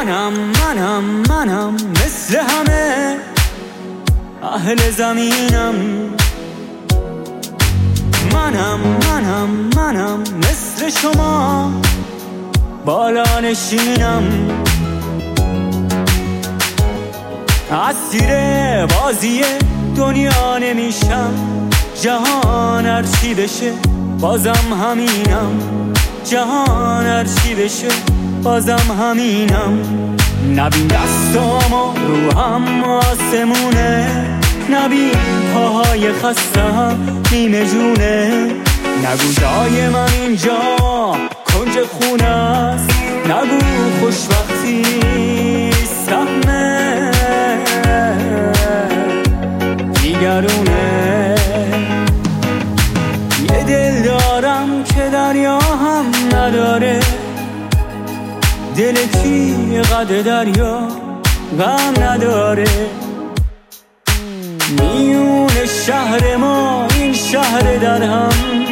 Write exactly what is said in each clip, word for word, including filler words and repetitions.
منم منم منم مثل همه اهل زمینم. منم منم منم مثل شما بالا نشینم. اسیر بازی دنیا نمیشم، جهان هرچی بشه بازم همینم. جهان هرچی بشه بازم همینم. نبین دستامو رو هم آسمونه، نبین پاهای خستم نیمه جونه. نگو جای من اینجا کنج خونه است، نگو خوشبختی سهمه دیگرونه. یه دل دارم که دریا هم نداره، دل کی قد دریا غم نداره. میون شهر ما این شهر در هم،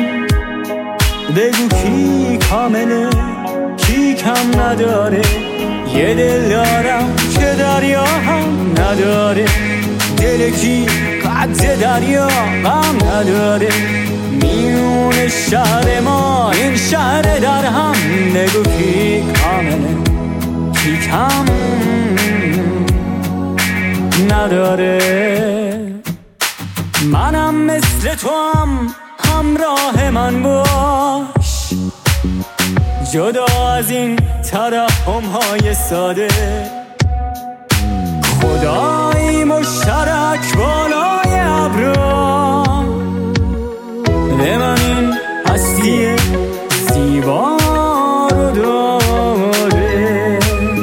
بگو کی کامله کی کم نداره. یه دل دارم که دریا هم نداره، دل کی قد دریا غم نداره. میون شهر ما این شهر در هم، بگو کی کامله کی کم نداره. منم مثل تو هم همراه من باش، جدا از این ترحم های ساده. خدایی مشترک بالای ابرا، به من این هستی زیبا رو داره.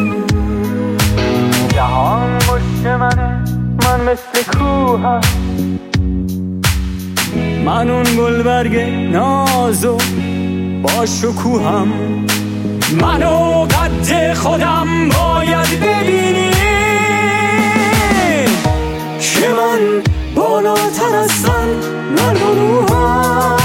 جهان مشت منه، من مثل کوهم، من اون گلبرگ نازو با شکوهم. منو قد خودم باید ببینی که من بالاتر هستم نر و روحم.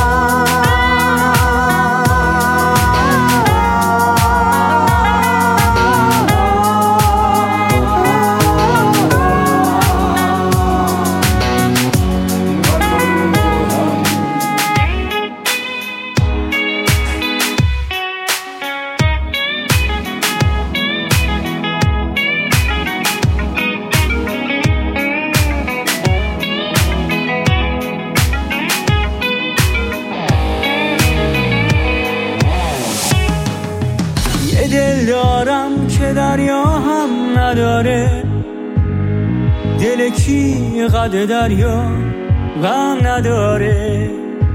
دل دارم که دریا هم نداره، دل کی قد دریا غم نداره.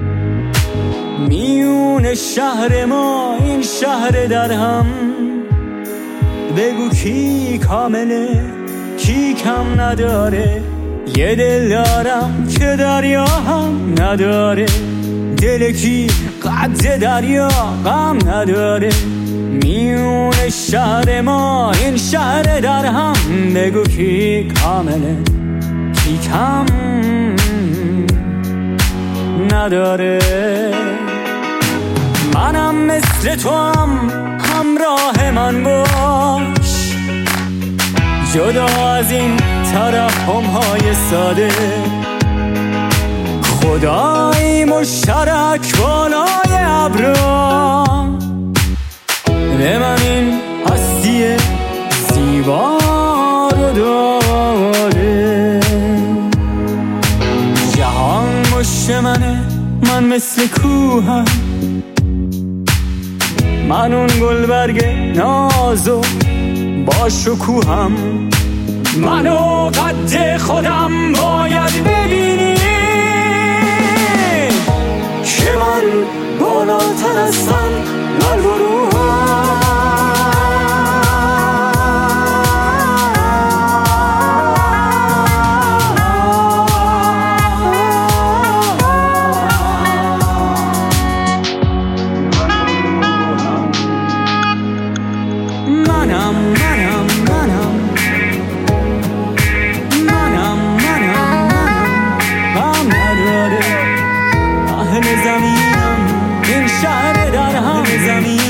میون شهر ما این شهر در هم، بگو کی کامله کی کم نداره. یه دل دارم که دریا هم نداره، دل کی قد دریا غم نداره. میون شهر ما این شهر در هم، بگو کی کامله کی کم نداره. منم مثل تو هم همراه من باش، جدا از این ترحم های ساده. خدایی مشترک بالای ابرا، به من این هستی زیبا رو داره. جهان مشت منه، من مثل کوهم، من اون گلبرگ نازو با شکوهم. منو قد خودم باید ببینی که من بالاتر هستم نر و روحم. منم منم منم منم منم منم غم نداره. اهل زمینم این شهر در هم زمین.